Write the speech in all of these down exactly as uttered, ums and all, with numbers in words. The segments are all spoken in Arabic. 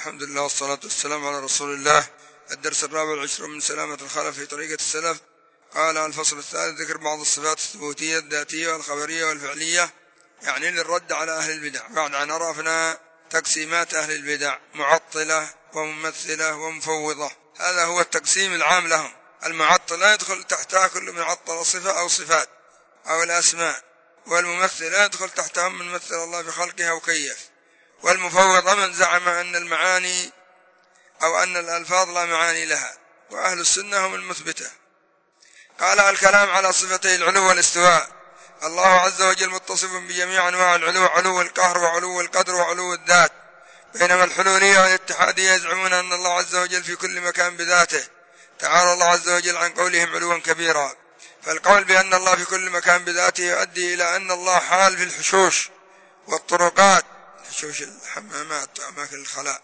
الحمد لله والصلاة والسلام على رسول الله. الدرس الرابع والعشرون من سلامة الخلف في طريقة السلف. قال الفصل الثالث: ذكر بعض الصفات الثبوتية الذاتية والخبرية والفعلية، يعني للرد على أهل البدع، بعد أن عرفنا تقسيمات أهل البدع: معطلة وممثلة ومفوضة. هذا هو التقسيم العام لهم. المعطلة يدخل تحتها كل من عطل صفة أو صفات أو الأسماء، والممثلة يدخل تحتهم من مثل الله بخلقه أو كيف، والمفوضة من زعم أن المعاني أو أن الألفاظ لا معاني لها، وأهل السنة هم المثبتة. قال: الكلام على صفتي العلو والاستواء. الله عز وجل متصف بجميع أنواع العلو: علو القهر وعلو القدر وعلو الذات، بينما الحلولية والاتحادية يزعمون أن الله عز وجل في كل مكان بذاته. تعالى الله عز وجل عن قولهم علوا كبيرا. فالقول بأن الله في كل مكان بذاته يؤدي إلى أن الله حال في الحشوش والطرقات، حشوش الحمامات وأماكن الخلاء،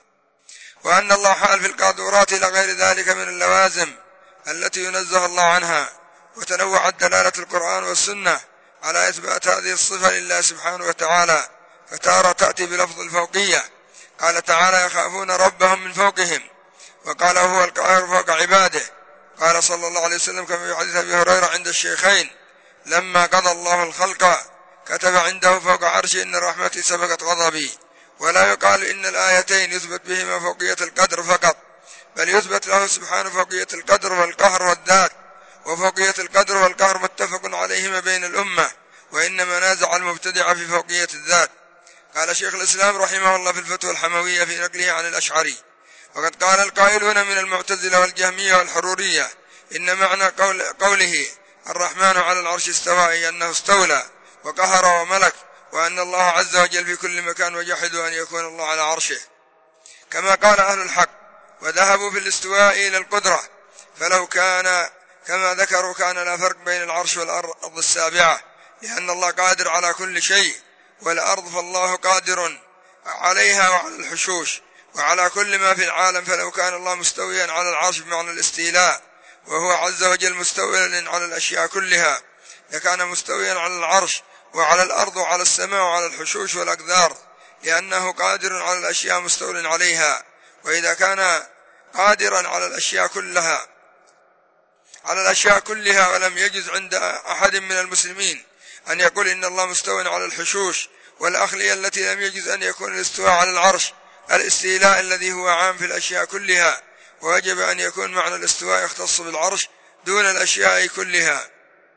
وأن الله حال في القاذورات إلى غير ذلك من اللوازم التي ينزه الله عنها. وتنوعت دلالة القرآن والسنة على إثبات هذه الصفة لله سبحانه وتعالى، فتارة تأتي بلفظ الفوقية. قال تعالى: يخافون ربهم من فوقهم، وقال: هو القاهر فوق عباده. قال صلى الله عليه وسلم كما في حديث أبي هريرة عند الشيخين: لما قضى الله الخلق كتب عنده فوق عرشه: إن رحمتي سبقت غضبي. ولا يقال إن الآيتين يثبت بهما فوقية القدر فقط، بل يثبت له سبحانه فوقية القدر والقهر والذات. وفوقية القدر والقهر متفق عليهما بين الأمة، وإنما نازع المبتدع في فوقية الذات. قال شيخ الإسلام رحمه الله في الفتوى الحموية في نقله عن الأشعري: وقد قال القائلون من المعتزلة والجهمية والحرورية إن معنى قول قوله الرحمن على العرش استوى أنه استولى وقهر وملك، وأن الله عز وجل في كل مكان، وجحدوا أن يكون الله على عرشه. كما قال أهل الحق، وذهبوا في الاستواء إلى القدرة، فلو كان كما ذكروا كان لا فرق بين العرش والأرض السابعة، لأن الله قادر على كل شيء، والأرض فالله قادر عليها وعلى الحشوش وعلى كل ما في العالم. فلو كان الله مستويا على العرش بمعنى الاستيلاء، وهو عز وجل مستويا على الأشياء كلها، لكان مستويا على العرش وعلى الأرض وعلى السماء وعلى الحشوش والأقدار، لأنه قادر على الأشياء مستول عليها. وإذا كان قادرا على الأشياء كلها على الأشياء كلها ولم يجز عند أحد من المسلمين أن يقول إن الله مستوى على الحشوش والأخلية التي لم يجز أن يكون الاستواء على العرش الاستيلاء الذي هو عام في الأشياء كلها، ويجب أن يكون معنى الاستواء يختص بالعرش دون الأشياء كلها.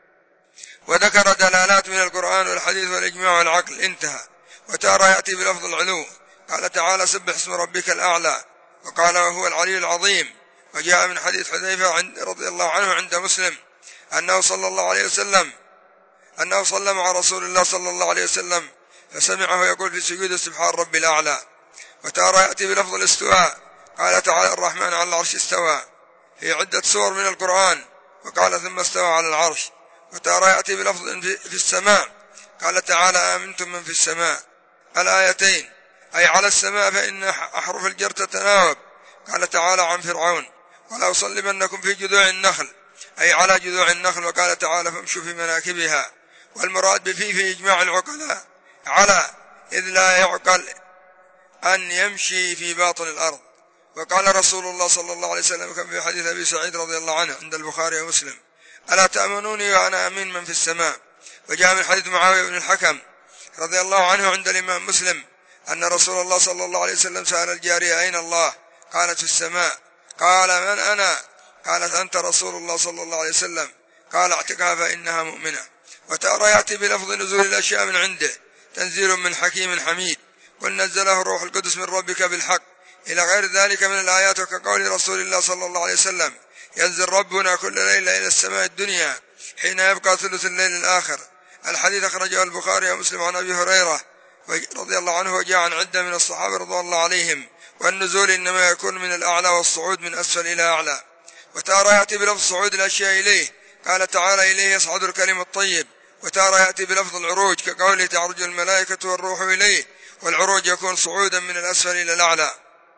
وذكر دلالات من القرآن والحديث والإجماع والعقل، انتهى. وتارى يأتي بلفظ العلو. قال تعالى: سبح اسم ربك الأعلى. وقال: وهو العلي العظيم. وجاء من حديث حذيفة رضي الله عنه عند مسلم أنه صلى الله عليه وسلم أنه صلى مع رسول الله صلى الله عليه وسلم فسمعه يقول في سجود: سبحان ربي الأعلى. وتارى يأتي بلفظ الاستواء. قال تعالى: الرحمن على العرش استوى، في عدة سور من القرآن. وقال: ثم استوى على العرش. وتارى يأتي بلفظ في السماء. قال تعالى: آمنتم من في السماء، الآيتين، أي على السماء، فإن أحرف الجر تتناوب. قال تعالى عن فرعون: ولا أصلبنكم في جذوع النخل، أي على جذوع النخل. وقال تعالى: فامشوا في مناكبها. والمراد بفي في إجماع العقلاء على، إذ لا يعقل أن يمشي في باطن الأرض. وقال رسول الله صلى الله عليه وسلم كما في حديث أبي سعيد رضي الله عنه عند البخاري ومسلم: ألا تأمنوني وأنا أمين من في السماء. وجاء من حديث معاوية بن الحكم رضي الله عنه عند الإمام مسلم أن رسول الله صلى الله عليه وسلم سأل الجارية: أين الله؟ قالت: في السماء. قال: من أنا؟ قالت: أنت رسول الله صلى الله عليه وسلم. قال: اعتقها فإنها مؤمنة. وتارى يأتي بلفظ نزول الأشياء من عنده: تنزيل من حكيم حميد، قل نزله روح القدس من ربك بالحق، إلى غير ذلك من الآيات. وكقول رسول الله صلى الله عليه وسلم: ينزل ربنا كل ليلة إلى السماء الدنيا حين يبقى ثلث الليل الآخر. الحديث أخرجه البخاري ومسلم عن أبي هريرة رضي الله عنه، وجاء عن عدة من الصحابة رضي الله عليهم. والنزول إنما يكون من الأعلى، والصعود من أسفل إلى أعلى. وتارى يأتي بلفظ صعود الأشياء إليه. قال تعالى: إليه يصعد الكلم الطيب. وتارى يأتي بلفظ العروج، كقوله: تعرج الملائكة والروح إليه. والعروج يكون صعودا من الأسفل إلى الأعلى.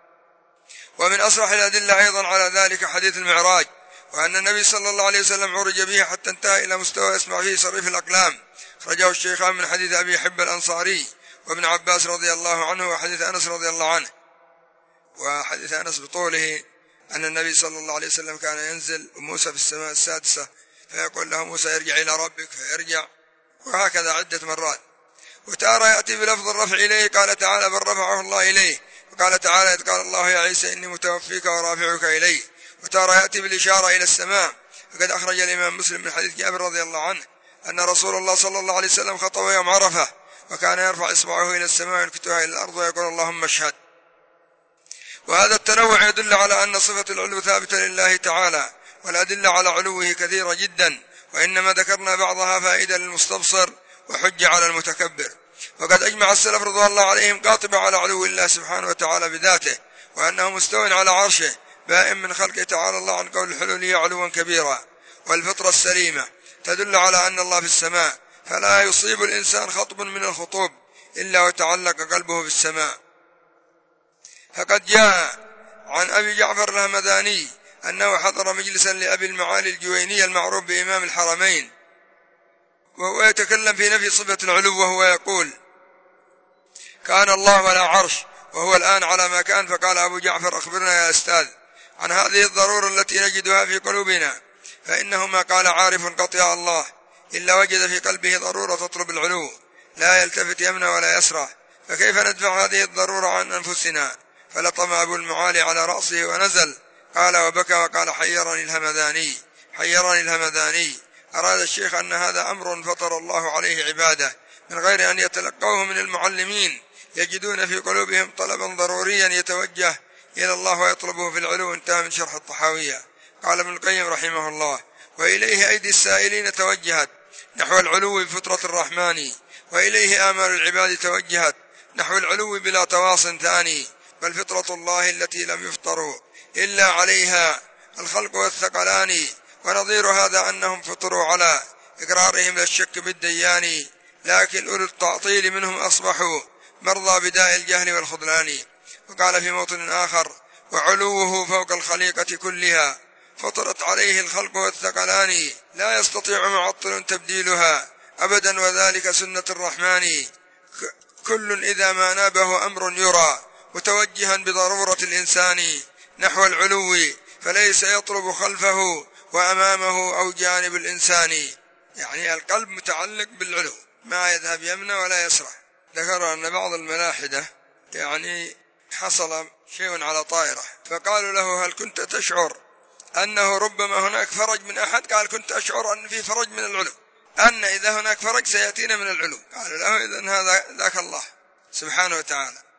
ومن أصرح الأدلة أيضا على ذلك حديث المعراج، وأن النبي صلى الله عليه وسلم عرج به حتى انتهى إلى مستوى يسمع فيه صريف الأقلام. خرجه الشيخان من حديث أبي حب الأنصاري وابن عباس رضي الله عنه، وحديث أنس رضي الله عنه. وحديث أنس بطوله أن النبي صلى الله عليه وسلم كان ينزل موسى في السماء السادسة فيقول له موسى ارجع إلى ربك فيرجع، وهكذا عدة مرات. وتارة يأتي بلفظ الرفع إليه، قال تعالى بل رفعه الله إليه، وقال تعالى إذ قال الله يا عيسى إني متوفيك ورافعك إليه. وتارة يأتي بالإشارة إلى السماء، فقد أخرج الإمام مسلم من حديث جابر رضي الله عنه أن رسول الله صلى الله عليه وسلم خطب يوم عرفة وكان يرفع إصبعه إلى السماء وينكتها إلى الأرض ويقول اللهم اشهد. وهذا التنوع يدل على أن صفة العلو ثابتة لله تعالى، والأدلة على علوه كثيرة جدا، وإنما ذكرنا بعضها فائدة للمستبصر وحجة على المتكبر. وقد أجمع السلف رضوان الله عليهم قاطبة على علو الله سبحانه وتعالى بذاته، وأنه مستو على عرشه بائن من خلقه تعالى الله عن قول الحلولية علوا كبيرا. والفطرة السليمة تدل على أن الله في السماء، فلا يصيب الإنسان خطب من الخطوب إلا وتعلق قلبه بالسماء. فقد جاء عن أبي جعفر الهمداني أنه حضر مجلسا لأبي المعالي الجويني المعروف بإمام الحرمين، وهو يتكلم في نفي صفة العلو، وهو يقول كان الله ولا عرش وهو الآن على ما كان. فقال أبو جعفر أخبرنا يا أستاذ عن هذه الضرورة التي نجدها في قلوبنا، فإنه ما قال عارف قط يا الله إلا وجد في قلبه ضرورة تطلب العلو، لا يلتفت يمنى ولا يسرى، فكيف ندفع هذه الضرورة عن أنفسنا؟ فلطم أبو المعالي على رأسه ونزل، قال وبكى وقال حيرني الهمداني حيرني الهمداني. أراد الشيخ أن هذا أمر فطر الله عليه عباده من غير أن يتلقوه من المعلمين، يجدون في قلوبهم طلبا ضروريا يتوجه إلى الله ويطلبه في العلو. انتهى من شرح الطحاوية. قال ابن القيم رحمه الله وإليه أيدي السائلين توجهت نحو العلو بفطرة الرحمن، وإليه آمال العباد توجهت نحو العلو بلا تواص ثاني، بل فطرة الله التي لم يفطروا إلا عليها الخلق والثقلان. ونظير هذا أنهم فطروا على إقرارهم للشك بالديان، لكن أولو التعطيل منهم أصبحوا مرضى بداء الجهل والخذلان. وقال في موطن آخر وعلوه فوق الخليقة كلها فطرت عليه الخلق والثقلان، لا يستطيع معطل تبديلها أبدا وذلك سنة الرحمن. كل إذا ما نابه أمر يرى متوجها بضرورة الإنسان نحو العلو، فليس يطلب خلفه وأمامه أو جانب الإنسان. يعني القلب متعلق بالعلو، ما يذهب يمنى ولا يسرى. ذكر أن بعض الملاحدة يعني حصل شيء على طائرة، فقالوا له هل كنت تشعر أنه ربما هناك فرج من أحد؟ قال كنت أشعر أن في فرج من العلو، أن إذا هناك فرج سيأتينا من العلو. قالوا له إذن هذا ذاك الله سبحانه وتعالى.